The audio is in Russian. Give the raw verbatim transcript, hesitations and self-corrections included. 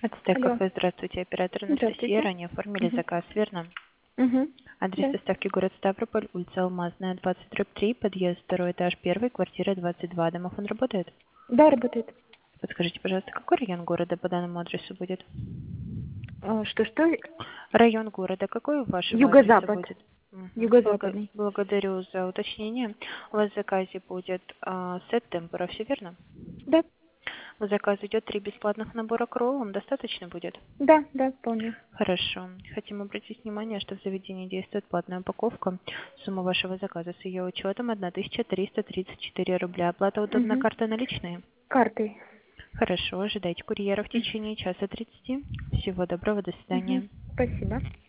Алло. Ацтеков, здравствуйте, оператор Анастасия. Здравствуйте. Ранее оформили Мгм. заказ, верно? Мгм. Адрес Да. доставки город Ставрополь, улица Алмазная, двадцать дробь три, подъезд второй этаж, первый, квартира двадцать два. Домофон работает? Да, работает. Подскажите, пожалуйста, какой район города по данному адресу будет? А, Что-что? Район города какой у вашего адреса Юго-запад. будет? Мгм. Блага- Юго-западный. Благодарю за уточнение. У вас в заказе будет а, сет темпора, все верно? Да, В заказ идет три бесплатных набора кролл, вам достаточно будет? да, да, вполне. Хорошо. Хотим обратить внимание, что в заведении действует платная упаковка. Сумма вашего заказа с ее учетом тысяча триста тридцать четыре рубля. Оплата удобна Угу. картой наличные? Картой. Хорошо. Ожидайте курьера в течение часа тридцати. Всего доброго. До Угу. свидания. Спасибо.